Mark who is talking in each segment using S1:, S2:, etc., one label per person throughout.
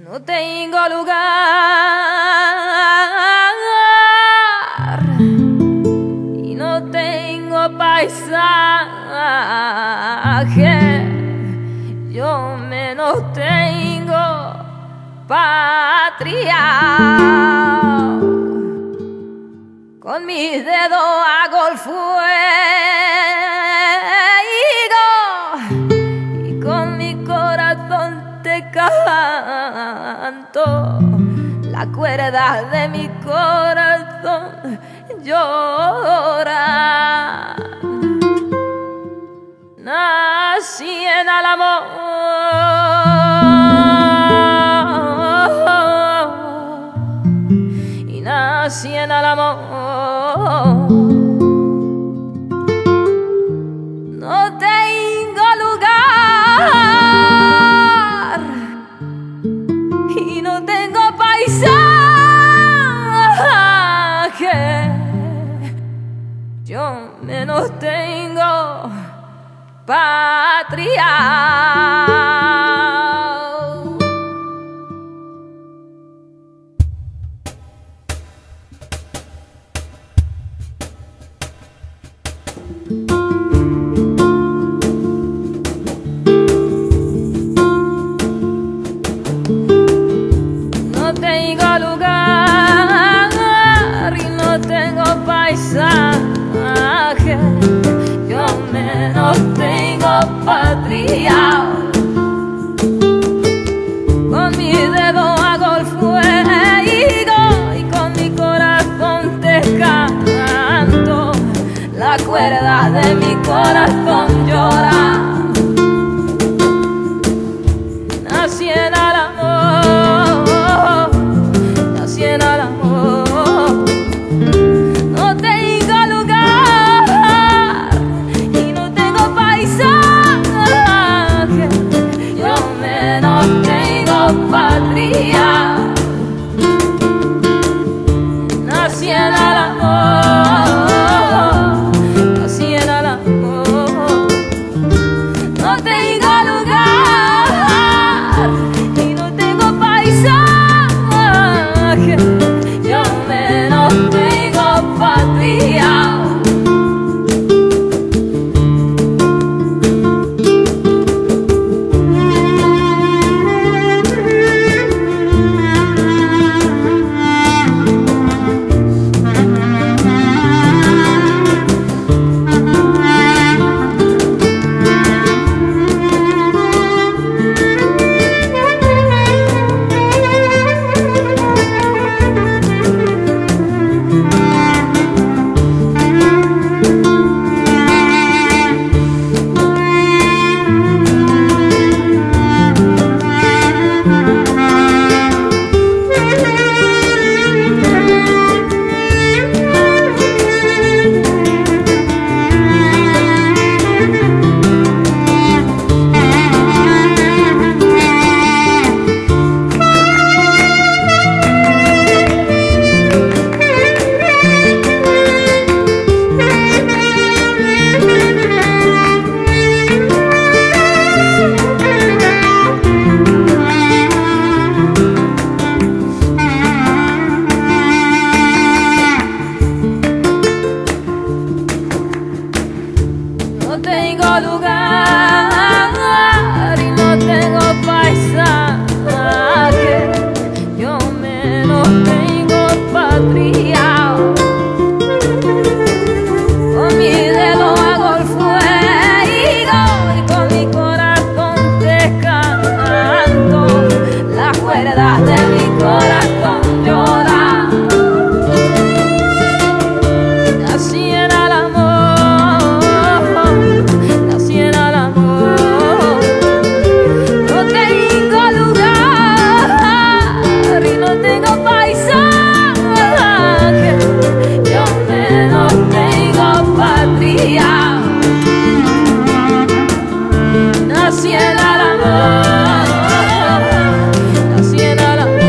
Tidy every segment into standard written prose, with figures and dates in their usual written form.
S1: No tengo lugar y no tengo paisaje, yo menos tengo patria. Con mis dedos hago el fuego y con mi corazón te canto. La cuerda de mi corazón llora. Nací en Álamo y nací en Álamo. No tengo lugar y no tengo paisaje, yo menos tengo patria. No tengo lugar y no tengo paisaje, yo menos tengo patria. Con mi dedo hago el fuego y con mi corazón te canto. La cuerda de mi corazón llora. Nací en Álamo, nací en Álamo. No tengo lugar y no tengo paisaje, yo menos tengo patria. Nací en Álamo, nací en Álamo. No tengo lugar y no tengo paisaje, yo menos tengo patria. No tengo lugar y no tengo paisaje, yo menos tengo patria. Con mi dedo hago el fuego y con mi corazón te canto. Las cuerdas de mi corazón lloran. Nací en Álamo, nací en Álamo. No tengo lugar y no tengo paisaje, yo menos tengo patria. Nací en Álamo, nací en Álamo.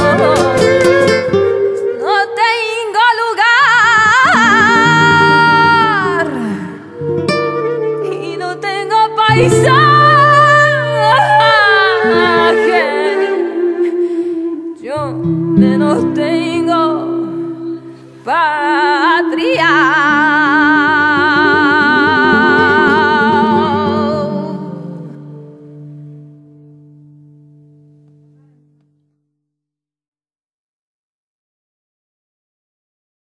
S1: No tengo lugar y no tengo paisaje, menos tengo patria.